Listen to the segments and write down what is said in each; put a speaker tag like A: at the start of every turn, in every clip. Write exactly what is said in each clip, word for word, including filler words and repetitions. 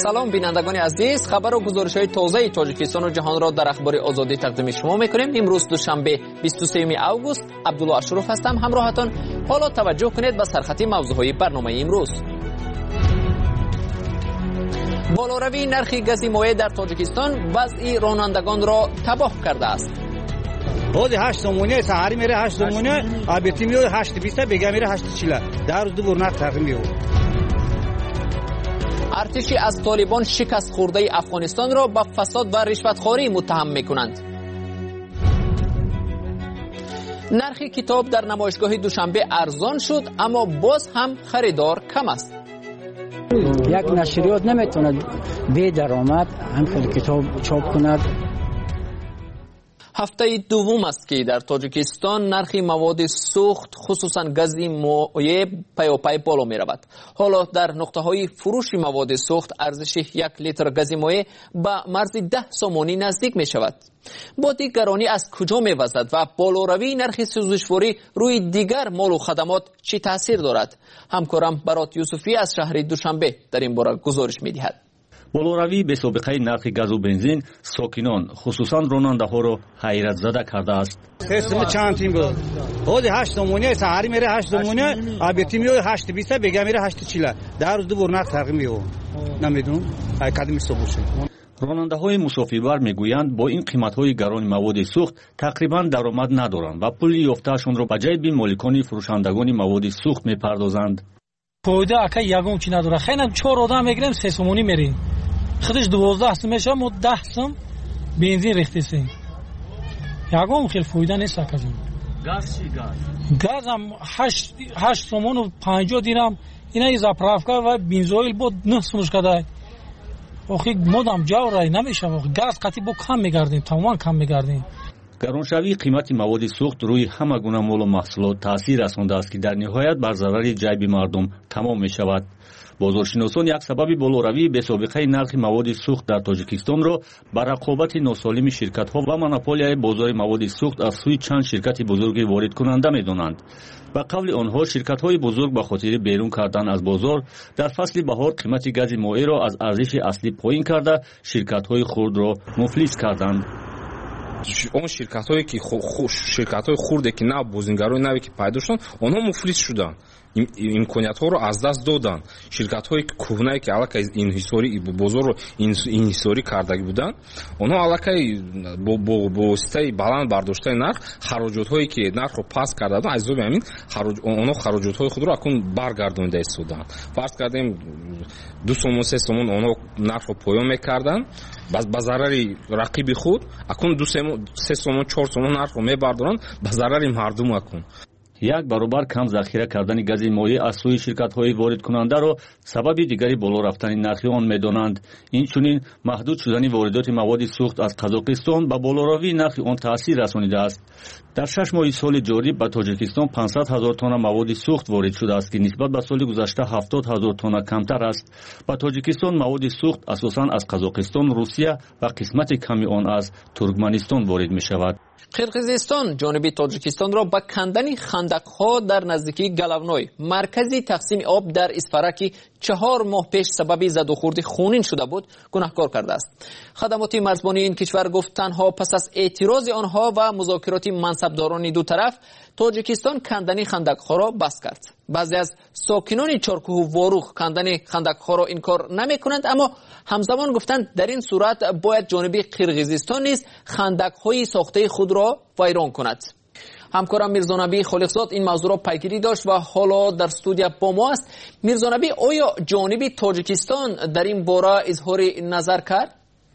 A: سلام بینندگان عزیز، خبر و گزارش‌های تازه تاجیکستان و جهان را در اخبار آزادی تقدیم شما می‌کنیم. امروز دوشنبه بیست و سوم اوگوست، عبدالله اشرف هستم همراهتان. حالا توجه کنید به سرخطی موضوعهای برنامه امروز. بالاروی نرخ گاز مایع در تاجیکستان وضع رانندگان را تباه کرده است.
B: روز هشت سومونه سحری میره هشت سومونه، آبیتی میاد هشت بیست بیگا میره هشت چهل. در روز دو برنامه تغییر میاد.
A: ارتشی از طالبان شکست خورده افغانستان را به فساد و رشوتخواری متهم میکنند. نرخ کتاب در نمایشگاه دوشنبه ارزان شد، اما باز هم خریدار کم است.
C: یک نشریات نمیتونه بی درآمد همین کتاب چاپ کند.
A: هفته دوم است که در تاجیکستان نرخ مواد سوخت خصوصا گاز مایع پیاپی بالا می رود. حالا در نقطه های فروش مواد سوخت ارزش یک لیتر گاز مایع به مرز ده سومانی نزدیک می شود. با دیگرانی از کجا می وزد و بالاروی نرخ سوزشواری روی دیگر مال و خدمات چی تاثیر دارد؟ همکارم برات یوسفی از شهر دوشنبه در این باره گزارش می دهد.
D: بالاروی به سابقه نرخ گاز و بنزین ساکنان خصوصا راننده‌ها را حیرت زده کرده است.
B: قسم چند تیم بود. روز هشت سومونه سحری میره هشت سومونه، آبیتی میاد هشت بیست بیگا میره هشت چهل. در روز دو برنامه تغییر میاد. نمیدونم کدوم حساب باشه.
D: راننده‌های مسافربر میگویند با این قیمت‌های گران مواد سوخت تقریبا درآمد ندارند و پول یافته‌شان را به جیب مالکان فروشندگان مواد سوخت میپردازند.
E: پویده اکا یگم چی نداره. خیلی چهار آدم میگیریم سه سومونی میریم. خودش دوازده سم میشه، ما ده سم بنزین ریختیم. یگم خیلی فایده نیست اکا جون.
D: گاز چی گاز؟
E: گاز هم هشت هشت سومون و پنجاه دیرم. اینا از اپرافکا و بنزوئیل بود نه سومش کدای. آخه مودم جاورای نمیشه. گاز قطعی با کم میگردیم، تمام کم میگردیم.
D: گرانشوی قیمت مواد سوخت روی همه گونه مال و محصولات تاثیر رسانده است که در نهایت بر ضرر جیب مردم تمام می شود. بازارشناسان یک سبب بالاروی به سابقه نرخ مواد سوخت در تاجیکستان را به رقابت ناسالم شرکت ها و مونوپولیای بازار مواد سوخت از سوی چند شرکت بزرگ وارد کننده می دانند. به قول آنها شرکت های بزرگ به خاطر بیرون کردن از بازار در فصل بهار قیمت گاز مایع را از ارزش اصلی پایین کرده شرکت های خرد را مفلس کردند.
F: اون شرکت هایی که شرکت های خورده که نه بازینگرای نوی که پیدا شدن اونها مفلس شدن، امکانیت ها رو از دست دادن. شرکت های کهنه که علاقه این حساری بازار رو این حساری کرده بودن اونها علاقه با با واسطه بلند برداشته نرخ خراجات هایی که نرخ رو پس کرده بودن از همین خراج اونها خراجات های خود رو اکن برگردونده استودن. فرض کردیم دو سومون سه سومون اونها نرخ رو پایان میکردن باز به ضرر رقیب خود اکن دو سه سومون چهار سومون نرخ رو میبردارن به ضرر مردم اکن.
D: یک برابر کم ذخیره کردن گاز مایع از سوی شرکت‌های وارد کننده را سبب دیگری بالا رفتن نرخ آن می‌دانند. این چنین محدود شدن واردات مواد سوخت از قزاقستان به بالاروی نرخ آن تاثیر رسانیده است. در شش ماه سال جاری به تاجیکستان پانصد هزار تن مواد سوخت وارد شده است که نسبت به سال گذشته هفتاد هزار تن کمتر است. به تاجیکستان مواد سوخت اساساً از قزاقستان، روسیه و قسمت کمی آن از ترکمنستان وارد می‌شود.
A: قرقیزستان جانب تاجیکستان را با کندن خندق‌ها در نزدیکی گلونوی مرکزی تقسیم آب در اسفرکی چهار ماه پیش سبب زد و خورد خونین شده بود گناهکار کرده است. خدمات مرزبانی این کشور گفت تنها پس از اعتراض آنها و مذاکرات منصبداران دو طرف تاجیکستان کندن خندق‌ها را بس کرد. بعضی از ساکنان چارکوه و واروخ کندن خندق‌ها را انکار نمی‌کنند، اما همزمان گفتند در این صورت باید جانب قرقیزستان نیز خندق‌های ساخته خود را ویران کند. همکارم میرزانبی خالقزاد این موضوع را پیگیری داشت و حالا در استودیو با ما است. میرزانبی، آیا جانب تاجیکستان در این باره اظهار نظر کرد؟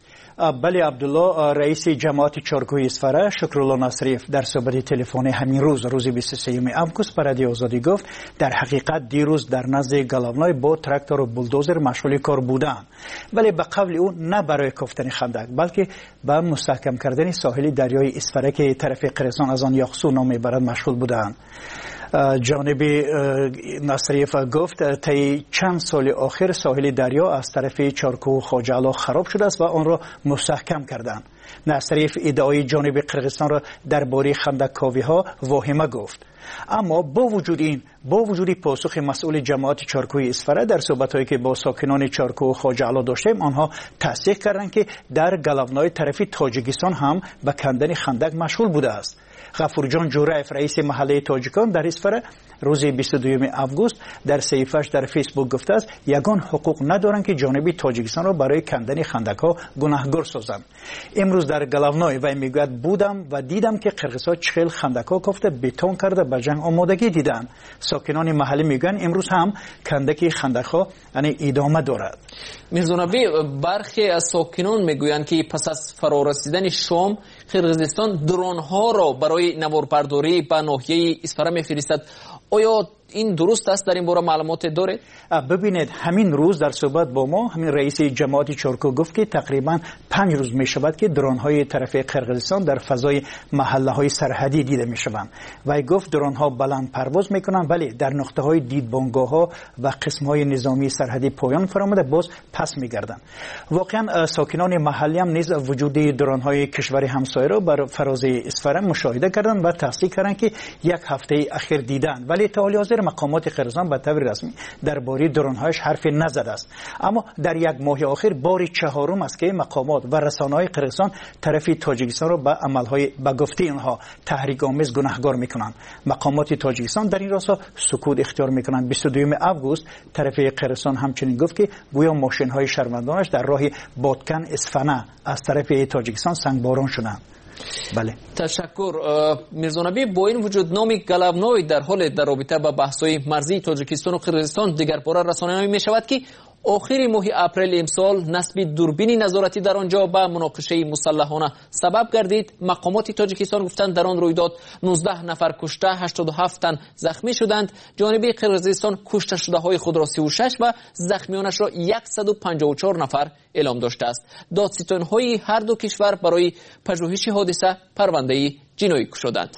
G: بله عبدالله، رئیس جماعت چارکوه اسفره شکرالله ناصریف در صحبت تلفنی همین روز روز بیست و سوم اوگوست به رادیو آزادی گفت در حقیقت دیروز در نزد گلاونای با تراکتور و بولدوزر مشغول کار بودند، ولی به قول او نه برای کفتن خندق بلکه به مستحکم کردن ساحل دریای اسفره که طرف قرقیزستان از آن یاخسو نام میبرد مشغول بودند. جانب نصریف گفت طی چند سال آخر ساحل دریا از طرف چارکو و خواجه‌علا خراب شده است و آن را مستحکم کردند. نصریف ادعای جانب قرقیزستان را درباره خندق‌کاوی‌ها واهمه گفت. اما با وجود این با وجود پاسخ مسئول جماعت چارکوی اصفره در صحبت‌هایی که با ساکنان چارکو و خواجه‌علا داشتیم، آنها تصدیق کردند که در گلونای طرف تاجیکستان هم به کندن خندق مشغول بوده است. غفورجان جورایف رئیس محله تاجیکان در اصفره روز بیست و دوم آگوست در صحیفه‌اش در فیسبوک گفته است یگان حقوق ندارند که جانب تاجیکستان را برای کندن خندق‌ها گناهکار سازند. امروز در گلونای و میگوید بودم و دیدم که قرقیزها چهل خندق‌ها کافته بتون کرده به جنگ آمادگی دیدند. ساکنان محله میگن امروز هم کندک خندق‌ها یعنی ادامه دارد.
A: میرزونبی، برخی از ساکنان میگویند که پس از فرارسیدن شام قرقیزستان درون‌ها را برای نواربرداری به ناحیه اصفره میفرستد. آیا این درست است؟ در این باره معلومات داره؟
G: ببینید، همین روز در صحبت با ما همین رئیس جماعت چارکو گفت که تقریبا پنج روز می شود که درون های طرف قرقیزستان در فضای محله های سرحدی دیده می شوند و گفت درون ها بلند پرواز می کنند ولی در نقطه های دیدبانگاه ها و قسم های نظامی سرحدی پایان فرامده باز پس می گردند. واقعا ساکنان محلی هم نیز وجود درون های کشور همسایه را بر فراز اصفره مشاهده کردند و تصدیق کردند که یک هفته اخیر دیدند، ولی تا حال حاضر مقامات قرقیزستان به طور رسمی درباره درون‌هایش حرفی نزده است. اما در یک ماه اخیر بار چهارم است که مقامات و رسانه‌های قرقیزستان طرف تاجیکستان را به عمل‌های به گفته آنها تحریک‌آمیز گناهکار می‌کنند. مقامات تاجیکستان در این راستا سکوت اختیار می‌کنند. بیست و دوم آگوست طرف قرقیزستان همچنین گفت که گویا ماشین‌های شهروندانش در راه بادکن اصفهان از طرف تاجیکستان سنگباران شدند. بله،
A: تشکر میرزونبی. با این وجود نام گلونای در حال در رابطه با بحث‌های مرزی تاجیکستان و قرقیزستان دیگر باره رسانه‌ای می‌شود که آخر ماه اپریل امسال نصب دوربین نظارتی در آنجا به مناقشه مسلحانه سبب گردید. مقامات تاجیکستان گفتند در آن رویداد نوزده نفر کشته، هشتاد و هفت تن زخمی شدند. جانب قرقیزستان کشته شده های خود را سی و شش و زخمیانش را صد و پنجاه و چهار نفر اعلام داشته است. دادستان‌های هر دو کشور برای پژوهش حادثه پرونده جنایی گشودند.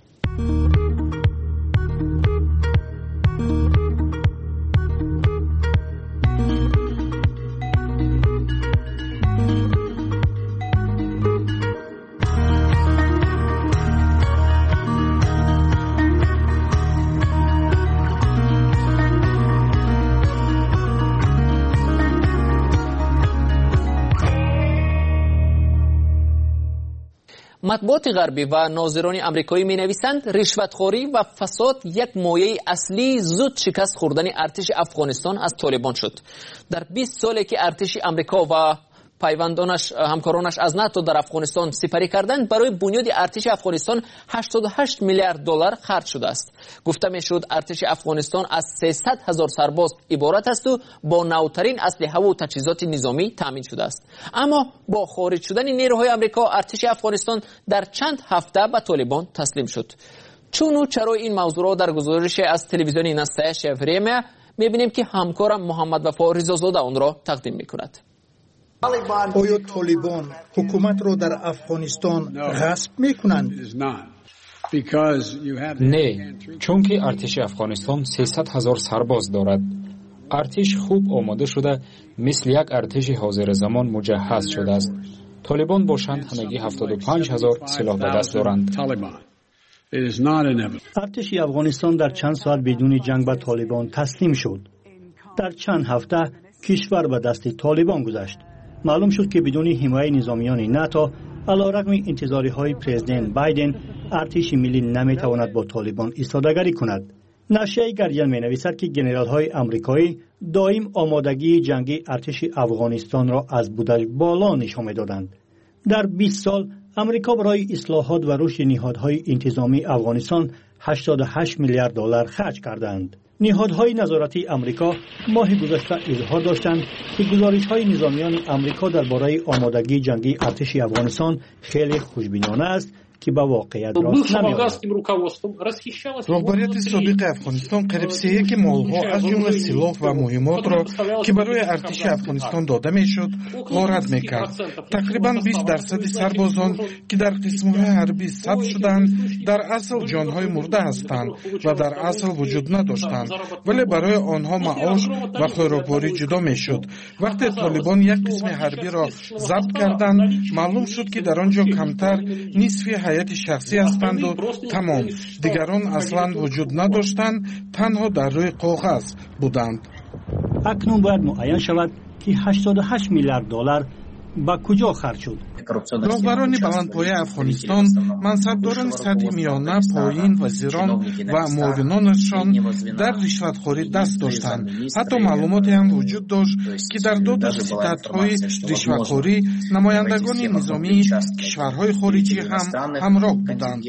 A: مطبوعات غربی و ناظران آمریکایی می‌نویسند رشوتخوری و فساد یک مایه اصلی زود شکست خوردن ارتش افغانستان از طالبان شد. در بیست سالی که ارتش آمریکا و پیوندانش همکارانش از ناتو در افغانستان سپری کردند، برای بنیاد ارتش افغانستان هشتاد و هشت میلیارد دلار خرج شده است. گفته میشد ارتش افغانستان از سیصد هزار سرباز عبارت است و با نوترین اسلحه و تجهیزات نظامی تامین شده است. اما با خارج شدن نیروهای آمریکا ارتش افغانستان در چند هفته به طالبان تسلیم شد. چون و چرا این موضوع را در گزارش از تلویزیون نسای شفریه میبینیم که همکارم محمد وفا رضازاده آن را تقدیم میکند.
H: آیا طالبان حکومت را در افغانستان غصب میکنند؟
I: نه، چون که ارتش افغانستان سیصد هزار سرباز دارد. ارتش خوب آماده شده، مثل یک ارتش حاضر زمان مجهز شده است. طالبان باشند همگی هفتاد و پنج هزار سلاح به دست دارند.
J: ارتش افغانستان در چند ساعت بدون جنگ به طالبان تسلیم شد. در چند هفته کشور به دست طالبان گذشت. معلوم شد که بدون حمایت نظامیان ناتو علیرغم انتظارهای پرزیدنت بایدن ارتش ملی نمیتواند با طالبان ایستادگی کند. نشریه گاردین می‌نویسد که ژنرال‌های آمریکایی دائم آمادگی جنگی ارتش افغانستان را از بودجه بالا نشان می‌دادند. در بیست سال آمریکا برای اصلاحات و رشد نهادهای انتظامی افغانستان هشتاد و هشت میلیارد دلار خرج کردند. نهادهای نظارتی آمریکا ماه گذشته اظهار داشتند که گزارش‌های نظامیان آمریکا درباره آمادگی جنگی ارتش افغانستان خیلی خوشبینانه است، که به واقعیت راست نمی‌آورد.
H: راهبریت سابق افغانستان قریب سه یک مالها از جمله سلاح و مهمات را که برای ارتش افغانستان داده میشد غارت میکرد. تقریبا بیست درصد سربازان که در قسم‌های حربی ثبت شدند در اصل جانهای مرده هستند و در اصل وجود نداشتند، ولی برای آنها معاش و خوراکواری جدا میشد. وقتی طالبان یک قسم حربی را ضبط کردند، معلوم شد که در آنجا کمتر نصف هیئت شخصی هستند و تمام دیگران اصلا وجود نداشتند، تنها در روی کاغذ بودند.
J: اکنون باید معین شود که هشتاد و هشت میلیارد دلار با کجا خرج شد.
H: راهبران بلندپایه افغانستان، منصبداران سطح میانه، پایین، وزیران و معاونانشان در رشوتخوری دست داشتند. حتی معلوماتی هم وجود داشت که در دو ستدهای رشوتخوری نمایندگان نظامی کشورهای خارجی هم همراه بودند.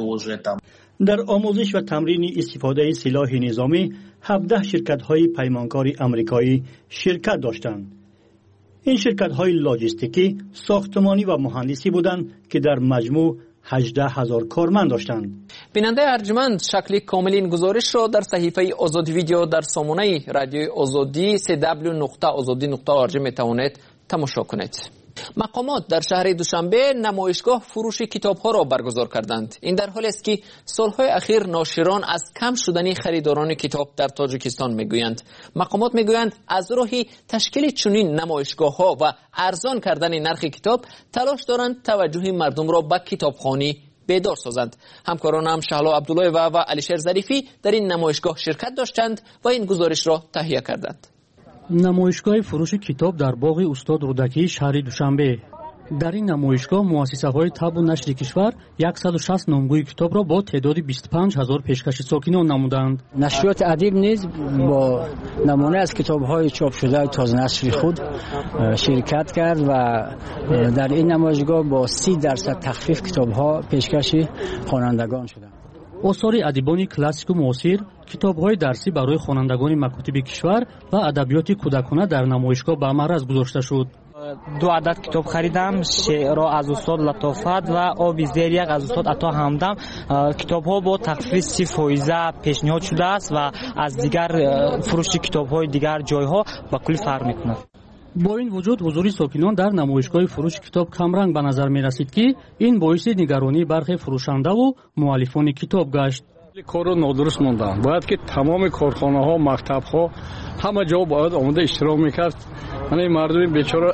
J: در آموزش و تمرین استفاده سلاح نظامی هفده شرکت‌های پیمانکاری آمریکایی شرکت داشتند. این شرکت‌های لاجستیکی، ساختمانی و مهندسی بودند که در مجموع هجده هزار کارمند داشتند.
A: بیننده ارجمند، شکل کامل این گزارش را در صحیفه آزادی ویدیو در سامانه رادیوی آزادی سی دبلیو نقطه آزادی نقطه او آر جی میتوانید تماشا کنید. مقامات در شهر دوشنبه نمایشگاه فروش کتاب‌ها را برگزار کردند. این در حالی است که سالهای اخیر ناشران از کم شدن خریداران کتاب در تاجیکستان میگویند. مقامات میگویند از راه تشکیل چنین نمایشگاه‌ها و ارزان کردن نرخ کتاب تلاش دارند توجه مردم را به کتابخوانی بیدار سازند. همکارانم شهلا عبدالله و و علیشیر ظریفی در این نمایشگاه شرکت داشتند و این گزارش را تهیه کردند.
K: نمایشگاه فروش کتاب در باغ استاد رودکی شهر دوشنبه. در این نمایشگاه مؤسسه‌های طب و نشر کشور صد و شصت نامگوی کتاب را با تعداد بیست و پنج هزار پیشکش ساکنان نمودند.
C: نشریات ادب نیز با نمونه از کتاب‌های چاپ شده تازه نشر خود شرکت کرد و در این نمایشگاه با سی درصد تخفیف کتاب‌ها پیشکش خوانندگان شدند.
K: آثار ادیبان کلاسیک و معاصر، کتاب‌های درسی برای خوانندگان مکاتب کشور و ادبیات کودکانه در نمایشگاه به معرض گذاشته شد.
L: دو عدد کتاب خریدم، شعر از استاد لطافت و آب زیر یک از استاد عطا همدم. کتاب‌ها با تخفیف سی فایز پیشنهاد شده است و از دیگر فروش کتاب‌های دیگر جای‌ها با کلی فرق می‌کند.
K: با این وجود حضور ساکنان در نمایشگاه فروش کتاب کمرنگ به نظر می رسید که این باعث نگرانی برخی فروشنده و مؤلفان کتاب گشت.
M: کارو نادرست موندن. باید که تمام کارخانه ها، مکتب ها همه جا باید آمده اشتراک میکرد. من مردم بیچاره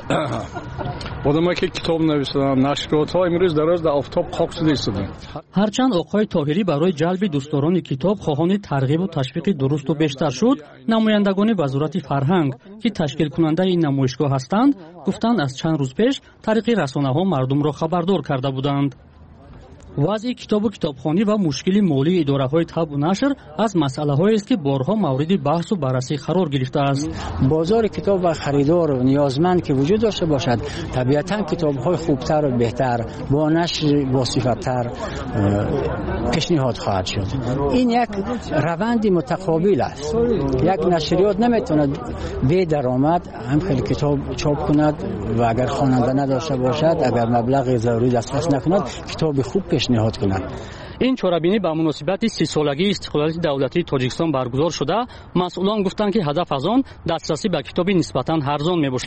M: آدمایی که کتاب نویسیدن، نشریات ها امروز دراز در آفتاب خاک شده ایستادن.
K: هرچند آقای طاهری برای جلب دوستداران کتاب خواهان ترغیب و تشویق درست و بیشتر شد، نمایندگان وزارت فرهنگ که تشکیل کننده این نمایشگاه هستند گفتند از چند روز پیش طریق رسانه‌ها مردم را خبردار کرده بودند. وضع کتاب و کتابخوانی و مشکل مالی اداره‌های طب و نشر از مسئله‌هایی است که بارها مورد بحث و بررسی قرار گرفته است.
C: بازار کتاب و خریدار و نیازمند که وجود داشته باشد، طبیعتاً کتاب‌های خوبتر و بهتر با نشر با صفت‌تر پیشنهاد خواهد شد. این یک روند متقابل است. یک نشریات نمیتواند بی درآمد هم خیلی کتاب چاپ کند و اگر خواننده نداشته باشد، اگر مبلغ ضروری دسترس نکند، کتاب خوب پیشنهاد کند.
K: این چاره‌بینی به مناسبت سی سالگی استقلالیت دولتی تاجیکستان برگزار شده. مسئولان گفتند که هدف از آن دسترسی به کتاب نسبتاً ارزان میباشد.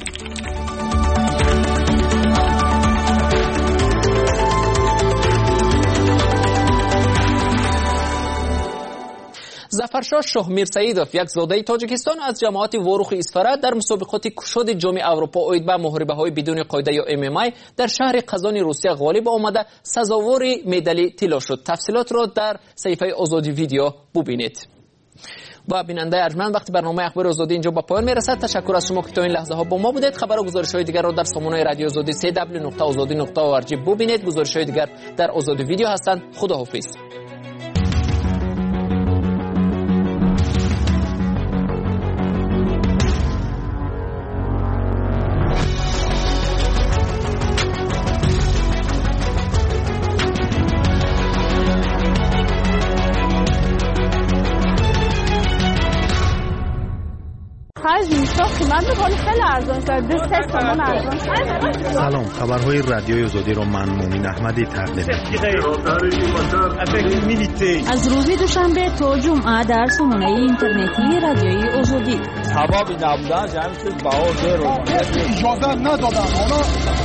A: ظفرشاه شاه میرسیدوف، یک زاده تاجیکستان از جماعت واروخ اسفره، در مسابقات کشاد جام اروپا اوید به محاربه‌های بدون قاعده یا ام ام ای در شهر قزان روسیه غالب آمده سزاوار مدال طلا شد. تفصیلات را در صحیفه آزادی ویدیو ببینید. و بیننده ارجمند، وقتی برنامه اخبار آزادی اینجا به پایان میرسد. تشکر از شما که تا این لحظه ها با ما بودید. خبر و گزارش‌های دیگر را در سامانه رادیو آزادی سی دبلیو نقطه آزادی نقطه او آر جی ببینید. گزارش‌های دیگر در آزادی ویدیو هستند. خداحافظ.
N: Праздник ساختی من دوباره خیلی ارزان شد دو سه تومن ارزان شد.
O: سلام، خبرهای رادیوی آزادی رو من مومین احمدی تقدیم می‌کنم.
P: از روز دوشنبه تا جمعه در سامانه اینترنتی رادیوی آزادی.
Q: سبب نبودن جمع شد بهار رو
R: اجازه ندادن.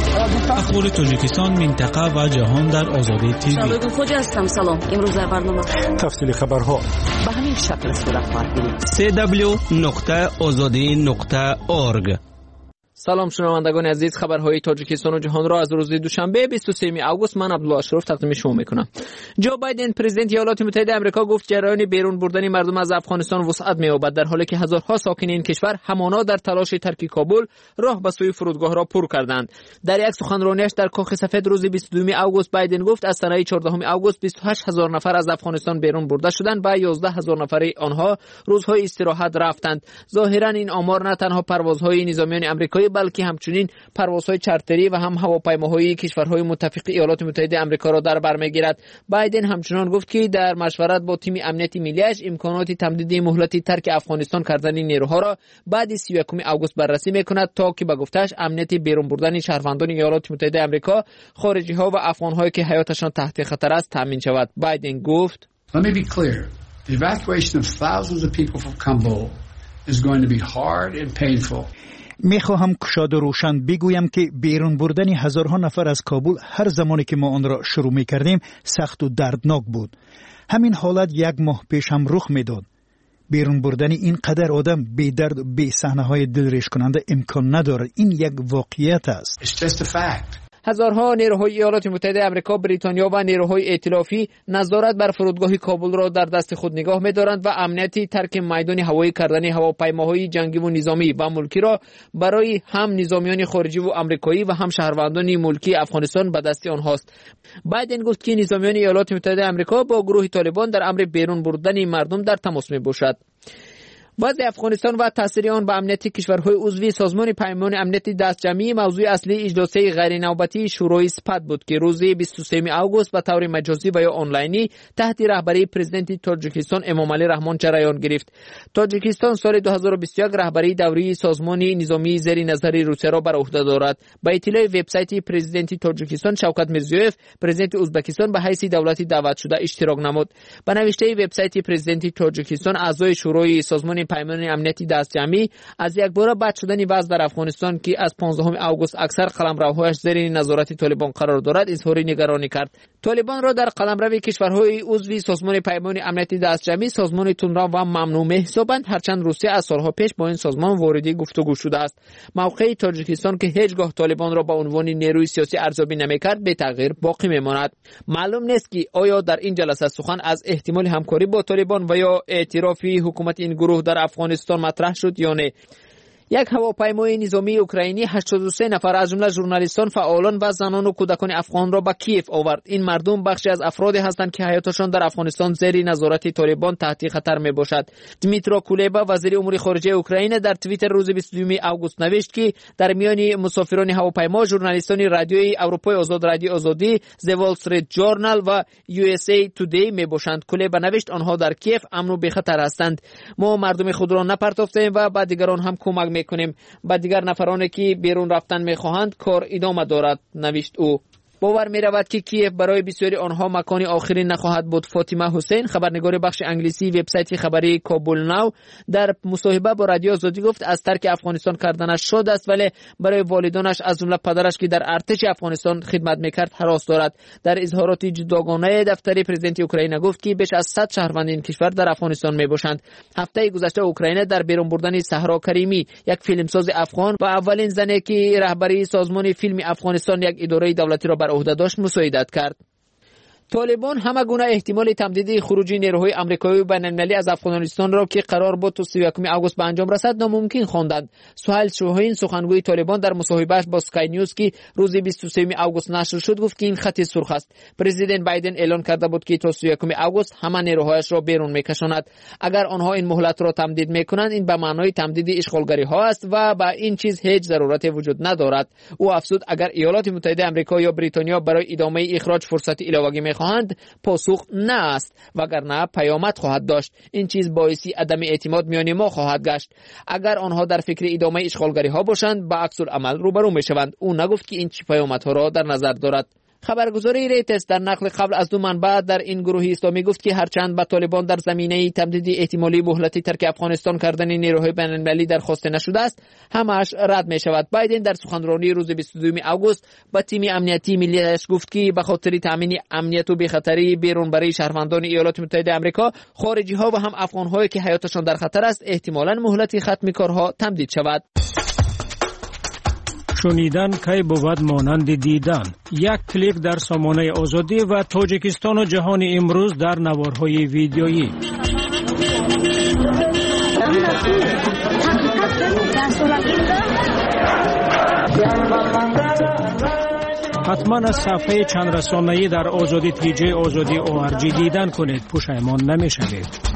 S: اخبار تاجیکستان، منطقه و جهان در آزادی تیوی.
T: سلام خوجا هستم. سلام. امروز در برنامه
O: تفصیل خبرها
T: به همین شکل صورت خواهد گرفت.
S: سی دبلیو نقطه آزادی نقطه اورگ.
A: سلام شنوندگان عزیز، خبرهای تاجیکستان و جهان را از روز دوشنبه بیست و سوم آگوست من عبدالله اشرف تقدیم شما میکنم. جو بایدن پرزیدنت ایالات متحده آمریکا گفت جریان بیرون بردن مردم از افغانستان وسعت می‌یابد، در حالی که هزارها ساکن این کشور همانا در تلاش ترک کابل راه به سوی فرودگاه را پر کردند. در یک سخنرانیش در کاخ سفید روز بیست و دوم آگوست بایدن گفت از تاریخ چهاردهم آگوست بیست و هشت هزار نفر از افغانستان بیرون برده شدند و یازده هزار نفر آنها روزهای استراحت رفتند. ظاهرا این آمار نه تنها پروازهای نظامیان آمریکایی بلکه همچنین پروازهای چارتری و هم هواپیماهای کشورهای متفق ایالات متحده آمریکا را در بر میگیرد. بایدن همچنان گفت که در مشورت با تیم امنیتی ملیش امکانات تمدید مهلت ترک افغانستان کردن نیروها را بعد سی و یکم آگوست بررسی میکند تا که به گفتش امنیت بیرون بردن شهروندان ایالات متحده آمریکا، خارجی ها و افغان هایی که حیاتشان تحت خطر است تامین شود. بایدن گفت
U: Let me be clear. The evacuation of thousands of people from Kabul is going to be hard and painful.
G: میخواهم کشاد و روشن بگویم که بیرون بردن هزارها نفر از کابل هر زمانی که ما آن را شروع میکردیم سخت و دردناک بود. همین حالت یک ماه پیش هم رخ میداد. بیرون بردن این قدر آدم بی درد بی صحنه های دلریش کننده امکان ندارد. این یک واقعیت است.
U: It's just a fact.
A: هزارها نیروهای ایالات متحده آمریکا، بریتانیا و نیروهای ائتلافی نظارت بر فرودگاه کابل را در دست خود نگاه می‌دارند و امنیتی ترک میدان هوایی کردن هواپیماهای جنگی و نظامی و ملکی را برای هم نظامیان خارجی و آمریکایی و هم شهروندان ملکی افغانستان به دست آنهاست. بایدن گفت که نظامیان ایالات متحده آمریکا با گروه طالبان در امر بیرون بردن مردم در تماس می‌باشند. وضع افغانستان و تاثیر آن به امنیت کشورهای عضو سازمان پیمان امنیت دستجمعی موضوع اصلی اجلاس غیر نوبتی شورای سپد بود که روز بیست و سوم آگوست به طور مجازی و یا آنلاینی تحت رهبری پرزیدنت تاجیکستان امامعلی رحمان جریان گرفت. تاجیکستان سال دو هزار و بیست و یک رهبری دوره سازمان نظامی زیر نظر روسیه را بر عهده دارد. با اطلاع وبسایت پرزیدنت تاجیکستان شوکت میرزیویف پرزیدنت ازبکستان به حیث دولتی دعوت شده اشتراک نمود. به نوشته وبسایت پرزیدنت تاجیکستان اعضای شورای سازمان پیمان امنیتی دستجمعی از یک بار بعد شدن وضع در افغانستان که از پانزدهم آگوست اکثر قلمروهایش زیر نظارت طالبان قرار دارد اظهار نگرانی کرد. طالبان را در قلمرو کشورهای عضو سازمان پیمان امنیتی دستجمعی سازمان تندرو و ممنوع می‌حسابند، هرچند روسیه از سالها پیش با این سازمان واردی گفتگو شده است. موقع تاجیکستان که هیچگاه طالبان را به عنوان نیروی سیاسی ارزیابی نمی‌کرد به تغییر باقی می‌ماند. معلوم نیست که آیا در این جلسه سخن از احتمال همکاری با طالبان و یا اعتراف حکومت این گروه در افغانستان مطرح شد یا نه. یک هواپیمای نظامی اوکراینی هشتاد و سه نفر از جمله ژورنالیستان، فعالان و زنان و کودکان افغان را به کیف آورد. این مردم بخشی از افرادی هستند که حیاتشان در افغانستان زیر نظارت طالبان تحت خطر می باشد. دمیترو کولبا وزیر امور خارجه اوکراین در توییتر روز بیست و دوم آگوست نوشت که در میان مسافران هواپیما ژورنالیستان رادیوی اروپای آزاد، رادیو آزادی، The Wall Street Journal و یو اس ای Today می باشند. کولبا نوشت آنها در کیف امن و بخطر هستند. ما مردم خود را نپرتافتیم و به دیگران هم کمک کنیم. با دیگر نفرانی که بیرون رفتن میخواهند کار ادامه دارد، نوشت او. باور می رود که کیف برای بسیاری آنها مکان آخری نخواهد بود. فاطمه حسین، خبرنگار بخش انگلیسی وبسایت خبری کابل ناو، در مصاحبه با رادیو آزادی گفت از ترک افغانستان کردنش شاد است، ولی برای والدانش از جمله پدرش که در ارتش افغانستان خدمت میکرد هراس دارد. در اظهارات جداگانه دفتر پرزیدنت اوکراین گفت که بیش از صد شهروند این کشور در افغانستان میباشند. هفته گذشته اوکراین در بیرون بردن صحرا کریمی، یک فیلمساز افغان و اولین زنی که رهبری سازمان فیلم افغانستان یک اداره دولتی را بر عهده داشت مساعدت کرد. طالبان همه گونه احتمال تمدید خروج نیروهای آمریکایی و بین‌المللی از افغانستان را که قرار بود تا سی و یکم آگوست به انجام رسد ناممکن خواندند. سهیل شاهین، سخنگوی طالبان، در مصاحبهش با اسکای نیوز که روز بیست و سوم آگوست نشر شد گفت که این خط سرخ است. پرزیدنت بایدن اعلان کرده بود که تا سی و یکم آگوست همه نیروهایش را بیرون میکشاند. اگر آنها این مهلت را تمدید میکنند این به معنای تمدید اشغالگری ها است و با این چیز هیچ ضرورتی وجود ندارد. او افزود اگر ایالات متحده آمریکا یا بریتانیا برای ادامه اخراج فرصت علاوه‌ای میخواهند پاسخ نه است، وگرنه پیامد خواهد داشت. این چیز باعث عدم اعتماد میان ما خواهد گشت. اگر آنها در فکر ادامه اشغالگری ها باشند با عکس العمل روبرو میشوند. او نگفت که این چه پیامدها را در نظر دارد. خبرگزاری ریترز در نقل قبل از دو منبع در این گروه اسلامی گفت که هرچند به طالبان در زمینه تمدید احتمالی مهلت ترک افغانستان کردن نیروهای بین‌المللی درخواست نشده است، همش رد می شود. بایدن در سخنرانی روز بیست و دو آگوست با تیم امنیتی ملیش گفت که به خاطر تامین امنیت و بی‌خطری بیرونبری شهروندان ایالات متحده آمریکا، خارجی ها و هم افغان هایی که حیاتشان در خطر است، احتمالاً مهلت ختم کارها تمدید شود.
B: شنیدن کی بود مانند دیدن. یک کلیپ در سامانه آزادی و تاجیکستان و جهان امروز در نوارهای ویدیویی. حتما از صفحه چند رسانه‌ای در آزادی تیجی آزادی او ار جی دیدن کنید، پشیمان نمی‌شوید.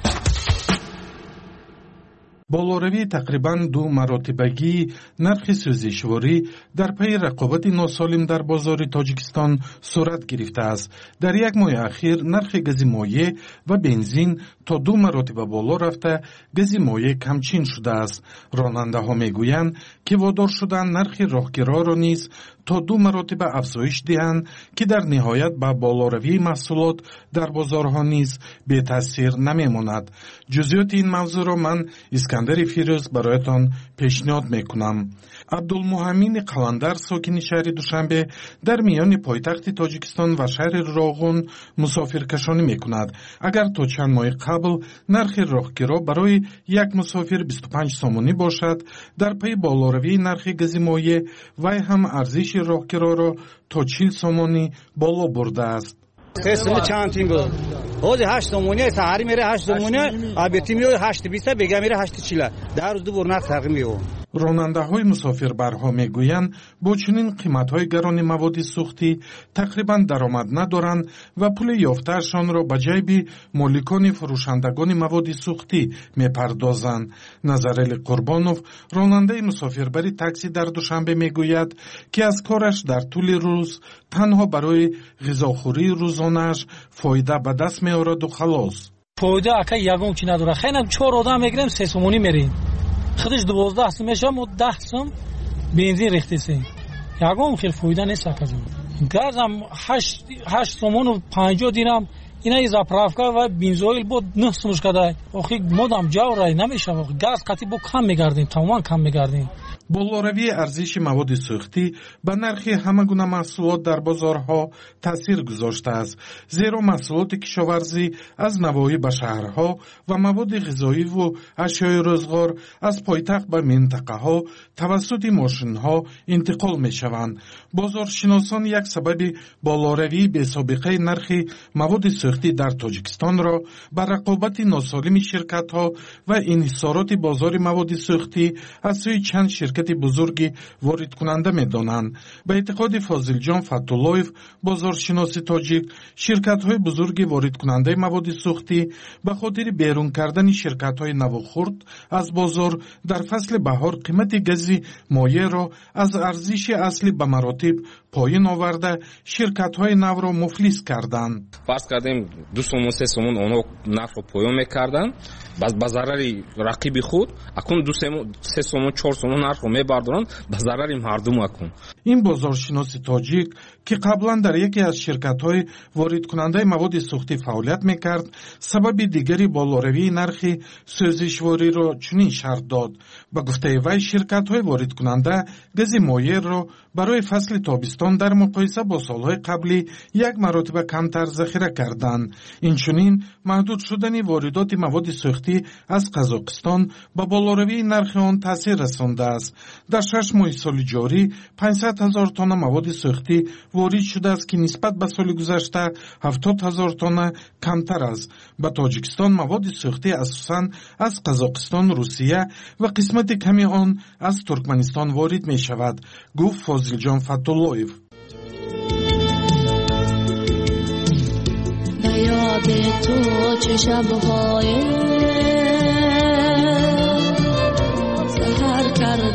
H: болоравии тақрибан ду маротибагии нархи сӯзишворӣ дар пайи рақобати носолим дар бозори тоҷикистон сурат гирифтааст. дар як моҳи ахир нархи гази моеъ ва бензин то ду маротиба боло рафта, гази моеъ камчин шудааст. ронандаҳо мегӯянд ки водор шуданд нархи роҳгироро низ то ду маротиба афзоиш диҳанд, ки дар ниҳоят ба болоравии маҳсулот дар бозорҳо низ бетаъсир намемонад. ҷузъиёти ин мавзӯъро ман искандари фирӯз бароятон пешниҳод мекунам. абдулмуҳаммини қаландар, сокини шаҳри душанбе, дар миёни пойтахти тоҷикистон ва шаҳри роғун мусофиркашонӣ мекунад. агар то чанд моҳи қабл нархи роҳгиро барои як мусофир бисту панҷ сомонӣ бошад, дар пайи болоравии нархи гази моеъ вай ҳам арзиши роҳгироро то чил сомонӣ боло бурдааст.
V: قسم چند تیم بود. روز هشت سومونی سحری میره هشت سومونی، آبیتی میاد هشت بیست بیگا میره هشت چیله. در روز دو برنخ تغییر میاد.
H: ронандаҳои мусофирбарҳо мегӯянд бо чунин қиматҳои гарони маводи сӯхтӣ тақрибан даромад надоранд ва пули ёфтаашонро ба ҷайби моликони фурӯшандагони маводи сӯхтӣ мепардозанд. Назарели Қурбонов, ронандаи мусофирбари такси дар Душанбе, мегӯяд ки аз кораш дар тӯли рӯз танҳо барои ғизохӯрии рӯзонааш фоида ба даст меораду халос.
E: фоида ака ягон чи надора. хелам чор одам мегирем се сомонӣ мерем. خودش دوازده سوم میشه و ده سوم بنزین ریختیم. یکم خیلی فایده نیست اکجون. گازم هشت هشت سومون و پنجاه دینم اینا زاپرافکا و بنزین بود نه سومش کدای. آخه مودم جاورای نمیشه. گاز قطعی با کم میگردیم. تمام کم میگردیم.
H: болоравии арзиши маводи сӯхтӣ ба нархи ҳама гуна маҳсулот дар бозорҳо таъсир гузоштааст, зеро маҳсулоти кишоварзӣ аз навоҳӣ ба шаҳрҳо ва маводи ғизоиву ашёи рӯзғор аз пойтахт ба минтақаҳо тавассути мошинҳо интиқол мешаванд. бозоршиносон як сабаби болоравии бесобиқаи нархи маводи сӯхтӣ дар тоҷикистонро ба рақобати носолими ширкатҳо ва инҳисороти бозори маводи сӯхтӣ аз сӯи чанд ширкат бузурги воридкунанда медонанд. ба эътиқоди Фозилҷон Фаттуллоев, бозоршиноси тоҷик, ширкатҳои бузурги воридкунандаи маводи сӯхтӣ ба хотири берун кардани ширкатҳои наву хурд аз бозор дар фасли баҳор қимати гази моеъро аз арзиши аслӣ ба маротиб поин оварда ширкатҳои навро муфлис карданд.
F: фарз кардем ду сомон се сомон онҳо нархро поён мекарданд ба зарари рақиби худ. акун ду се сомон чор сомон нархро мебардоранд ба зарари мардум. акун
H: ин бозоршиноси тоҷик ки қаблан дар яке аз ширкатҳои воридкунандаи маводи сӯхтӣ фаъолият мекард, сабаби дигари болоравии нархи сӯзишвориро чунин шарҳ дод. ба гуфтаи вай, ширкатҳои воридкунанда гази моеъро барои фасли тобистон дар муқоиса бо солҳои қаблӣ як маротиба камтар захира карданд. инчунин маҳдуд шудани воридоти маводи сӯхтӣ аз Қазоқистон ба болоравии нархи он таъсир расондааст. дар шаш моҳи соли ҷорӣ панҷсад ҳазор тонна маводи сӯхтӣ ворид шудааст, ки нисбат ба соли гузашта ҳафтод ҳазор тонна камтар аст. ба Тоҷикистон маводи сӯхтӣ асосан аз Қазоқистон, Русия ва қисмати ками он аз Туркманистон ворид мешавад, гуфт Фозилҷон Фаттуллоев.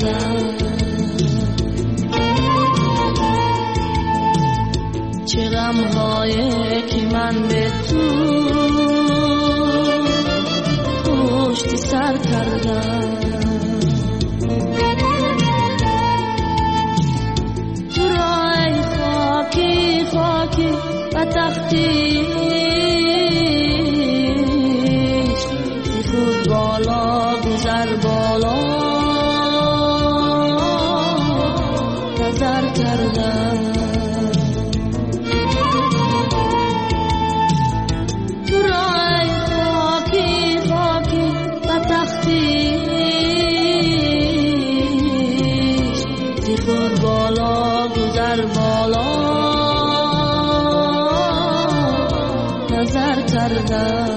W: چه غم
D: غمهای که من به تو پشت سر کردم تو رای خاکی خاکی و تختیش ز خود بالا گذر بالا نظر کردم تو رای خاکی خاکی و تختیش ز خود بالا گذر بالا نظر کردم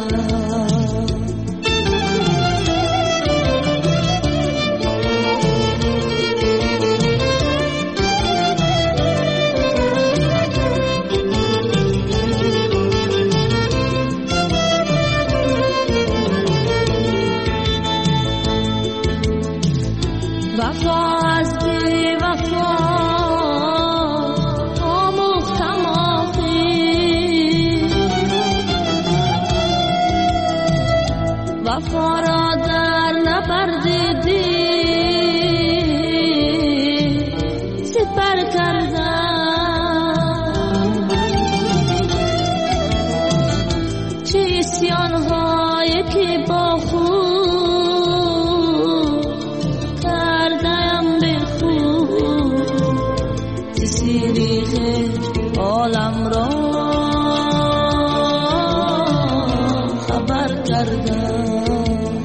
D: وفا از بی وفا آموختم آخی وفا را در نبردیدی سپر کردم چه اسیان‌هایی که با خود عالم را خبر کردم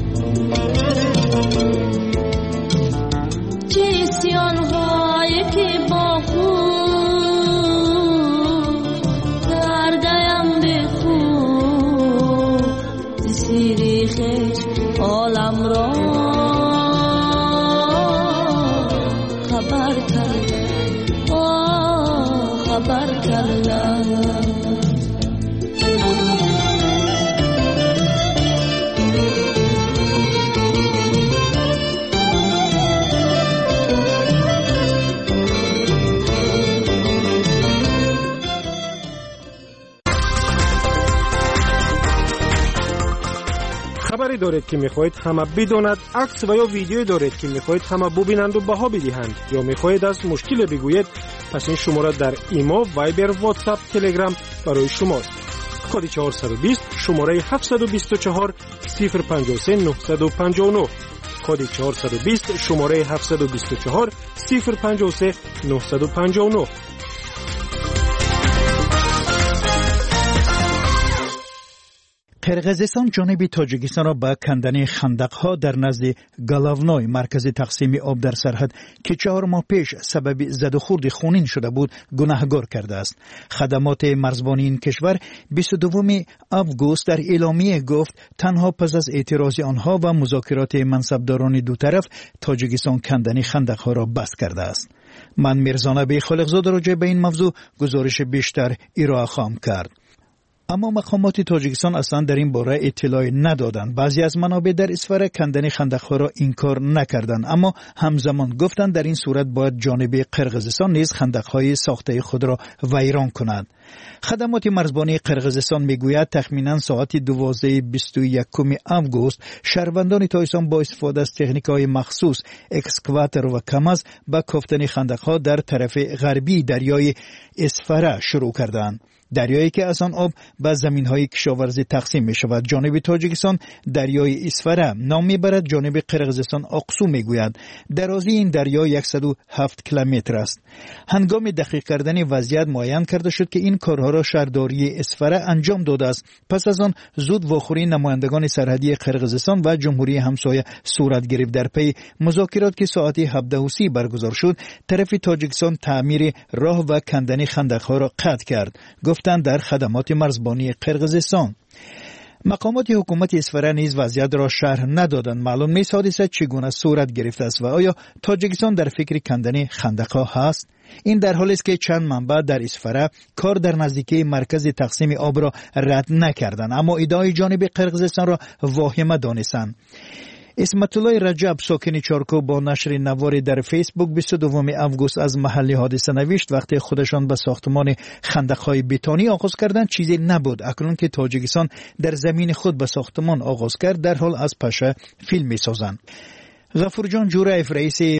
D: چه اسیان‌هایی که با خود کردم به خود زیر خش عالم را خبر کردم خبر کردم
I: خبری دارید که میخواهید همه بداند، عکس و یا ویدیو دارید که میخواهید همه ببینند و بها بدهند، یا میخواهید از مشکل بگویید، پس این شماره در ایمو، وایبر، واتساپ، تلگرام برای شماست. کد چهارصد و بیست شماره هفتصد و بیست و چهار صفر پنجاه و سه نهصد و پنجاه و نه. کد چهارصد و بیست شماره هفتصد و بیست و چهار صفر پنجاه و سه نهصد و پنجاه و نه.
G: قرقیزستان جانب تاجیکستان را به کندن خندق‌ها در نزد گلاونوی مرکز تقسیم آب در سرحد که چهار ماه پیش سبب زد و خورد خونین شده بود گناهکار کرده است. خدمات مرزبانی این کشور بیست و دوم آگوست در اعلامیه گفت تنها پس از اعتراض آنها و مذاکرات منصبداران دو طرف تاجیکستان کندن خندق‌ها را بس کرده است. من میرزانبی خالقزاده راجع به این موضوع گزارش بیشتر ارائه خواهم کرد. اما مقامات تاجیکستان اصلا در این باره اطلاعی ندادند. بعضی از منابع در اسفره کندن خندق‌ها را انکار نکردند، اما همزمان گفتند در این صورت باید جانب قرقیزستان نیز خندق‌های ساخته خود را ویران کند. خدمات مرزبانی قرقیزستان میگوید تخمینا ساعت دوازده بیست و یکم آگوست شهروندان تاجیکستان با استفاده از تکنیک‌های مخصوص اکسکواتر و کماز با کافتن خندق‌ها در طرف غربی دریای اسفره شروع کردند. دریایی که از آن آب به زمین‌های کشاورزی تقسیم می‌شود. جانب تاجیکستان دریای اسفره نام می‌برد، جانب قرقیزستان آقسو می‌گوید. درازی این دریا صد و هفت کیلومتر است. هنگام دقیق کردن وضعیت معین کرده شد که این کارها را شهرداری اسفره انجام داده است. پس از آن زود واخوری نمایندگان سرحدی قرقیزستان و جمهوری همسایه صورت گرفت. در پی مذاکرات که ساعت هفده و سی برگزار شد، طرف تاجیکستان تعمیر راه و کندن خندق‌ها را قطع کرد، گفتند در خدمات مرزبانی قرقیزستان. مقامات حکومت اسفره نیز وضعیت را شرح ندادند. معلوم نیست حادثه چگونه صورت گرفته است و آیا تاجیکستان در فکر کندن خندق‌ها هست؟ این در حالی است که چند منبع در اسفره کار در نزدیکی مرکز تقسیم آب را رد نکردند، اما ادعای جانب قرقیزستان را واهمه دانستند. اسمت الله رجب ساکن چارکو با نشر نواری در فیسبوک بیست و دوم آگوست از محل حادثه نوشت وقتی خودشان به ساختمان خندق‌های بتونی آغاز کردند چیزی نبود. اکنون که تاجیکستان در زمین خود به ساختمان آغاز کرد در حال از پشه فیلم می‌سازند. غفور جان جورایف رئیس